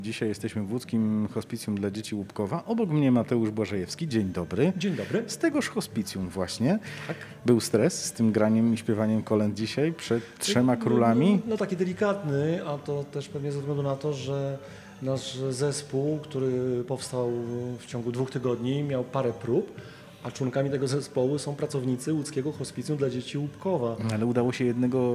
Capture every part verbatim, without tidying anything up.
Dzisiaj jesteśmy w łódzkim hospicjum dla dzieci Łupkowa. Obok mnie Mateusz Błażejewski. Dzień dobry. Dzień dobry. Z tegoż hospicjum właśnie. Tak. Był stres z tym graniem i śpiewaniem kolęd dzisiaj przed trzema królami? No, no, no taki delikatny, a to też pewnie ze względu na to, że nasz zespół, który powstał w ciągu dwóch tygodni, miał parę prób, a członkami tego zespołu są pracownicy łódzkiego hospicjum dla dzieci Łupkowa. Ale udało się jednego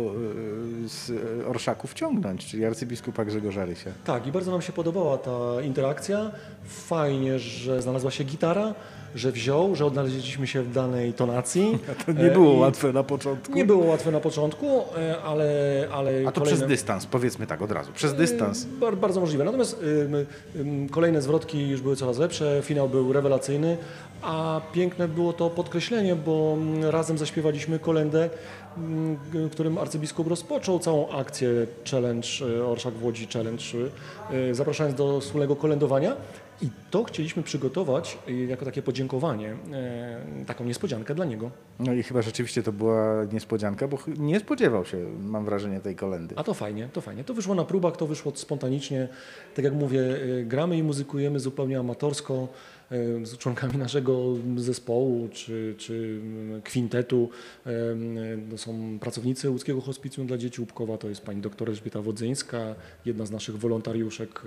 z orszaków wciągnąć, czyli arcybiskupa Grzegorza Rysia. Tak, i bardzo nam się podobała ta interakcja. Fajnie, że znalazła się gitara, że wziął, że odnaleźliśmy się w danej tonacji. A to nie było I łatwe na początku? Nie było łatwe na początku, ale... ale A to kolejne... przez dystans, powiedzmy tak od razu, przez dystans. Bar, bardzo możliwe. Natomiast y, y, kolejne zwrotki już były coraz lepsze, finał był rewelacyjny, a piękne było to podkreślenie, bo razem zaśpiewaliśmy kolędę, y, którym arcybiskup rozpoczął całą akcję Challenge, Orszak w Łodzi Challenge, y, zapraszając do wspólnego kolędowania. I to chcieliśmy przygotować jako takie podziękowanie, taką niespodziankę dla niego. No i chyba rzeczywiście to była niespodzianka, bo nie spodziewał się, mam wrażenie, tej kolendy. A to fajnie, to fajnie. To wyszło na próbach, to wyszło spontanicznie. Tak jak mówię, gramy i muzykujemy zupełnie amatorsko z członkami naszego zespołu czy, czy kwintetu. To są pracownicy łódzkiego hospicjum dla dzieci Łupkowa, to jest pani doktor Elżbieta Wodzyńska, jedna z naszych wolontariuszek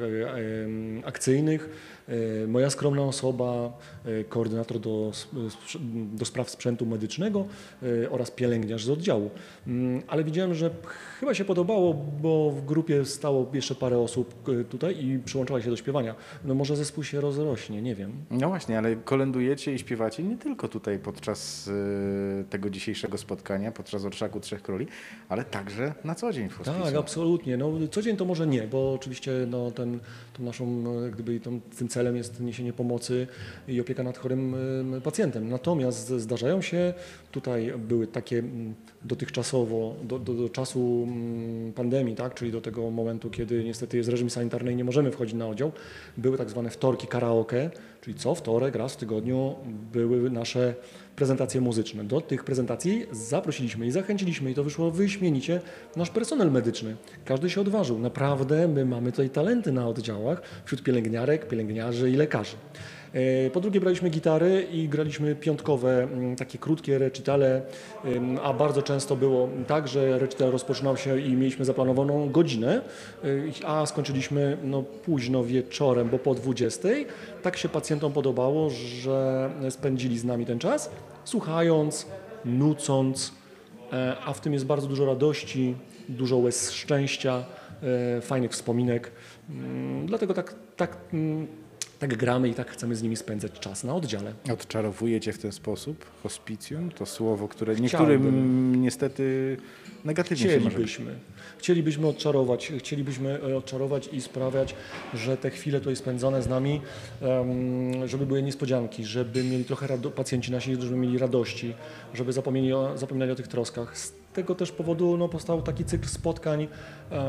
akcyjnych, moja skromna osoba, koordynator do, do spraw sprzętu medycznego oraz pielęgniarz z oddziału. Ale widziałem, że chyba się podobało, bo w grupie stało jeszcze parę osób tutaj i przyłączała się do śpiewania. No może zespół się rozrośnie, nie wiem. No właśnie, ale kolędujecie i śpiewacie nie tylko tutaj podczas y, tego dzisiejszego spotkania, podczas Orszaku Trzech Króli, ale także na co dzień w hospicjum. Tak, absolutnie. No, co dzień to może nie, bo oczywiście no, ten, tą naszą, gdyby tą, tym celem jest niesienie pomocy i opieka nad chorym y, pacjentem. Natomiast zdarzają się, tutaj były takie dotychczasowo, do, do, do czasu pandemii, tak, czyli do tego momentu, kiedy niestety jest reżim sanitarny i nie możemy wchodzić na oddział, były tak zwane wtorki karaoke, czyli co wtorek, raz w tygodniu były nasze prezentacje muzyczne. Do tych prezentacji zaprosiliśmy i zachęciliśmy i to wyszło wyśmienicie nasz personel medyczny. Każdy się odważył. Naprawdę my mamy tutaj talenty na oddziałach wśród pielęgniarek, pielęgniarzy i lekarzy. Po drugie braliśmy gitary i graliśmy piątkowe, takie krótkie recitale, a bardzo często było tak, że recital rozpoczynał się i mieliśmy zaplanowaną godzinę, a skończyliśmy no, późno wieczorem, bo po dwudziestej. Tak się pacjentom podobało, że spędzili z nami ten czas, słuchając, nucąc, a w tym jest bardzo dużo radości, dużo łez szczęścia, fajnych wspominek. Dlatego tak, tak Tak gramy i tak chcemy z nimi spędzać czas na oddziale. Odczarowujecie w ten sposób hospicjum? To słowo, które Chciałbym. niektórym niestety negatywnie się może... Chcielibyśmy. Chcielibyśmy odczarować, chcielibyśmy odczarować i sprawiać, że te chwile tutaj spędzone z nami, um, żeby były niespodzianki, żeby mieli trochę rado- pacjenci nasi, żeby mieli radości, żeby zapomnieli o, zapominali o tych troskach. Z tego też powodu no, powstał taki cykl spotkań um,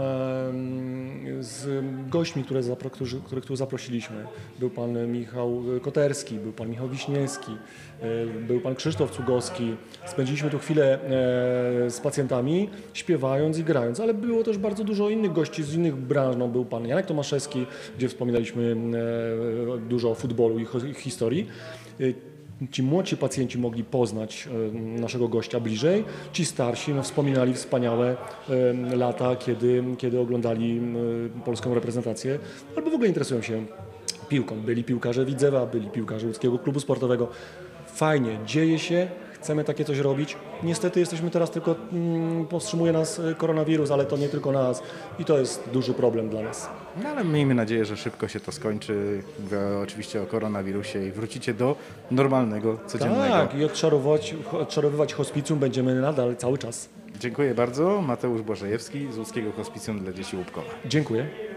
z gośćmi, które zapro, którzy, których tu zaprosiliśmy. Był pan Michał Koterski, był pan Michał Wiśniewski, był pan Krzysztof Cugowski. Spędziliśmy tu chwilę e, z pacjentami, śpiewając i grając, ale było też bardzo dużo innych gości z innych branż. No, był pan Janek Tomaszewski, gdzie wspominaliśmy e, dużo o futbolu i, i historii. Ci młodsi pacjenci mogli poznać naszego gościa bliżej, ci starsi no, wspominali wspaniałe lata, kiedy, kiedy oglądali polską reprezentację albo w ogóle interesują się piłką. Byli piłkarze Widzewa, byli piłkarze Łódzkiego Klubu Sportowego. Fajnie, dzieje się, chcemy takie coś robić. Niestety jesteśmy teraz tylko, mm, powstrzymuje nas koronawirus, ale to nie tylko nas i to jest duży problem dla nas. No ale miejmy nadzieję, że szybko się to skończy. Mówię oczywiście o koronawirusie i wrócicie do normalnego, codziennego. Tak, i odczarować, odczarowywać hospicjum będziemy nadal cały czas. Dziękuję bardzo. Mateusz Błażejewski z Łódzkiego Hospicjum dla dzieci Łupkowa. Dziękuję.